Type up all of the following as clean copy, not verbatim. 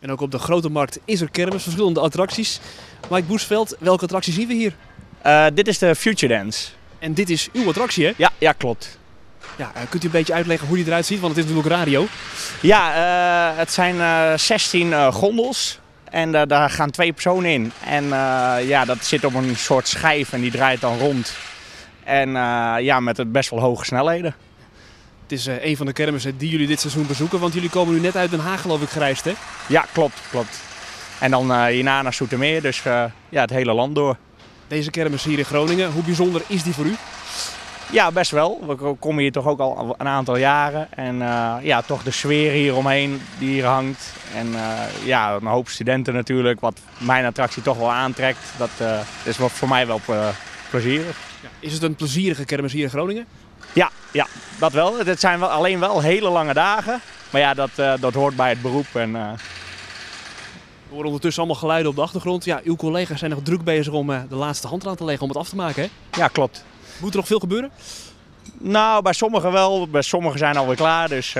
En ook op de Grote Markt is er kermis, verschillende attracties. Mike Boesveld, welke attractie zien we hier? Dit is de Future Dance. En dit is uw attractie, hè? Ja, klopt. Ja, kunt u een beetje uitleggen hoe die eruit ziet? Want het is natuurlijk radio. Ja, het zijn 16 gondels en daar gaan 2 personen in. En ja, dat zit op een soort schijf en die draait dan rond. En ja, met best wel hoge snelheden. Het is een van de kermissen die jullie dit seizoen bezoeken, want jullie komen nu net uit Den Haag, geloof ik, gereisd, hè? Ja, klopt. En dan hierna naar Zoetermeer, dus ja, het hele land door. Deze kermis hier in Groningen, hoe bijzonder is die voor u? Ja, best wel. We komen hier toch ook al een aantal jaren. En ja, toch de sfeer hieromheen die hier hangt. En ja, een hoop studenten natuurlijk, wat mijn attractie toch wel aantrekt. Dat is voor mij wel plezierig. Ja, is het een plezierige kermis hier in Groningen? Ja, dat wel. Het zijn alleen wel hele lange dagen. Maar ja, dat hoort bij het beroep. En, We horen ondertussen allemaal geluiden op de achtergrond. Ja, uw collega's zijn nog druk bezig om de laatste hand eraan te leggen om het af te maken, hè? Ja, klopt. Moet er nog veel gebeuren? Nou, bij sommigen wel. Bij sommigen zijn alweer klaar. Dus,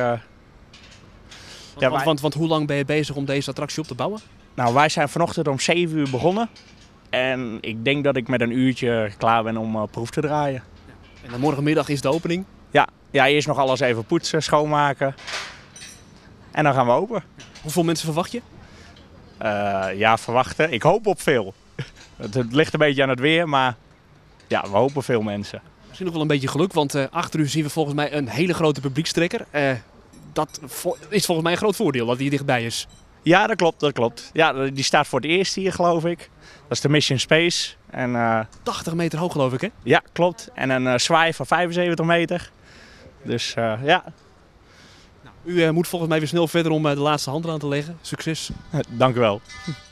Want hoe lang ben je bezig om deze attractie op te bouwen? Nou, wij zijn vanochtend om 7 uur begonnen. En ik denk dat ik met een uurtje klaar ben om proef te draaien. En dan morgenmiddag is de opening. Ja, eerst nog alles even poetsen, schoonmaken. En dan gaan we open. Hoeveel mensen verwacht je? Ja, verwachten. Ik hoop op veel. Het ligt een beetje aan het weer, maar ja, we hopen veel mensen. Misschien nog wel een beetje geluk, want achter u zien we volgens mij een hele grote publiekstrekker. Dat is volgens mij een groot voordeel dat hij hier dichtbij is. Ja, dat klopt. Ja, die staat voor het eerst hier, geloof ik. Dat is de Mission Space. En, 80 meter hoog, geloof ik, hè? Ja, klopt. En een zwaai van 75 meter. Dus ja. Nou, u moet volgens mij weer snel verder om de laatste hand eraan te leggen. Succes. Dank u wel.